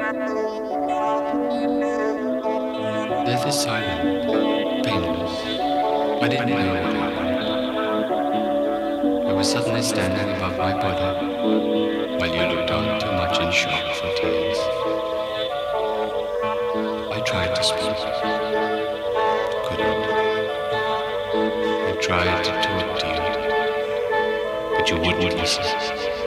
Death is silent, painless. I didn't know what happened. I was suddenly standing above my body, while you looked on too much in shock for tears. I tried to speak, couldn't. I tried to talk to you, but you wouldn't listen.